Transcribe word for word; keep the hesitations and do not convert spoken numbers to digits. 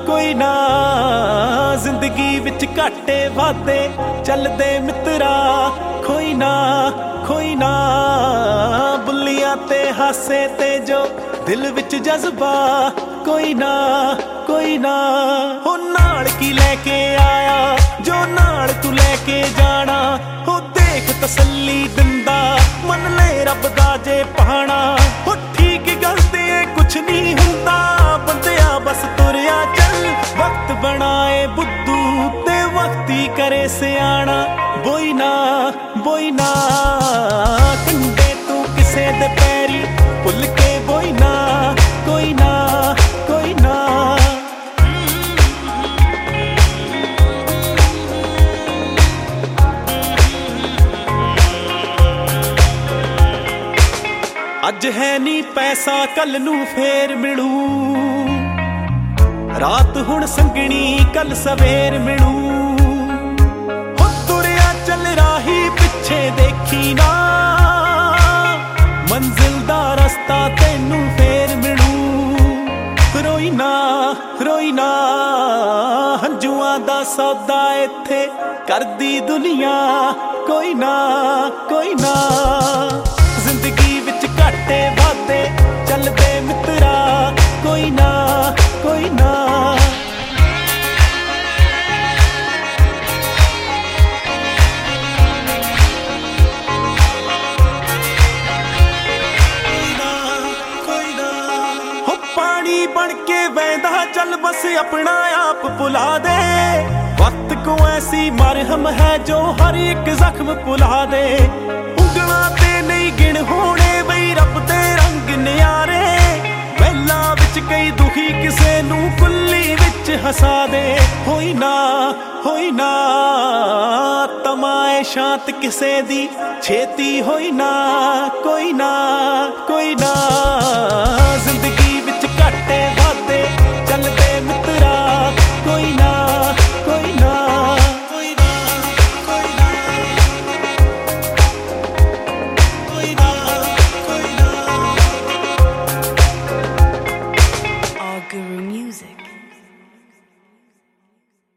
कोई ना जिंदगी विच घाटे वादे चलदे मित्रा कोई ना कोई ना बुलियां ते हासे ते जो दिल विच जज्बा कोई ना कोई ना हो नाल की लेके आया जो नाल तू लेके जाना हो देख तसल्ली दिंदा मन ले रब दा जे पाना हो ठीक गलती कुछ नहीं हुंदा बंदिया बस तुरिया चल वक्त बनाए बुद्धू ते वक्ती करे सियाना बोई ना बोई ना कंडे तू किसे दे पैरी भुल के बोई ना कोई ना कोई ना अज है नी पैसा कल नू फेर मिलू रात हुण संगनी कल सवेर मिलू हो तुरिया चल राही पिछे देखी ना मंजिल दा रस्ता तेनू फेर मिलू रोई ना रोई ना हंजुआं दा सौदा इत्थे करदी दुनिया कोई ना कोई ना जिंदगी विच घाटे वादे चलदे मित्रा कोई ना कोई ना हो पानी बन के वहदा चल बस अपना आप भुला दे वक्त को ऐसी मरहम है जो हर एक जख्म भुला दे उंगलां ते नहीं गिन होने बई रब दे रंग न्यारे वैला विच कई दुखी किसे नू कुल्ली विच हसा दे होई ना होई ना तमाए शांत किसे दी छेती होई ना कोई ना कोई ना